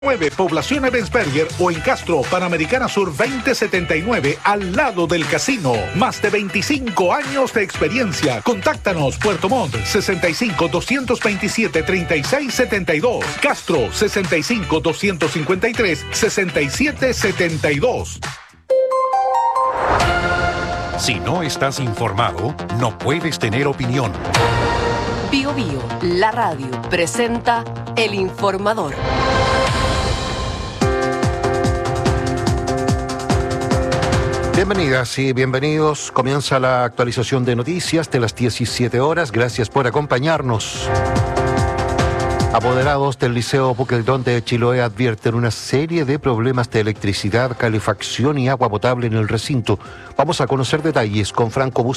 9, Población Ebensberger o en Castro, Panamericana Sur 2079, al lado del casino. Más de 25 años de experiencia. Contáctanos, Puerto Montt, 65-227-3672. Castro, 65-253-6772. Si no estás informado, no puedes tener opinión. Bio Bio, la radio, presenta El Informador. Bienvenidas y bienvenidos. Comienza la actualización de noticias de las 17 horas. Gracias por acompañarnos. Apoderados del Liceo Puqueldón de Chiloé advierten una serie de problemas de electricidad, calefacción y agua potable en el recinto. Vamos a conocer detalles con Franco Bustos.